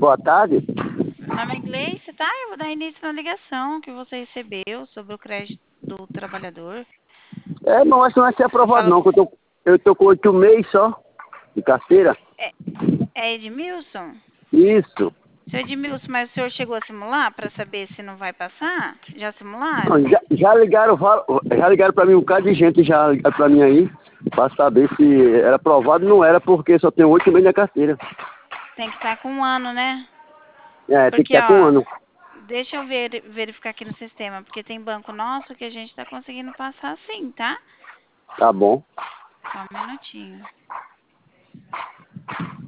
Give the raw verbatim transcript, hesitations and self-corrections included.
boa tarde. Meu nome é Gleice, tá? Eu vou dar início na ligação que você recebeu sobre o crédito do trabalhador. É, não, acho que não vai ser Você aprovado fala... não, que eu tô, eu tô com oito meses só de carteira. É, é Edmilson? Isso. Seu Edmilson, mas o senhor chegou a simular para saber se não vai passar? Já simularam? Não, Já, já ligaram, va- já ligaram pra mim um bocado de gente, já ligaram pra mim aí, pra saber se era aprovado. Não era, porque só tem oito meses na carteira. Tem que estar com um ano, né? É, tem que Porque, estar com um ó, ano. deixa eu ver, verificar aqui no sistema, porque tem banco nosso que a gente tá conseguindo passar sim, tá? Tá bom. Só um minutinho.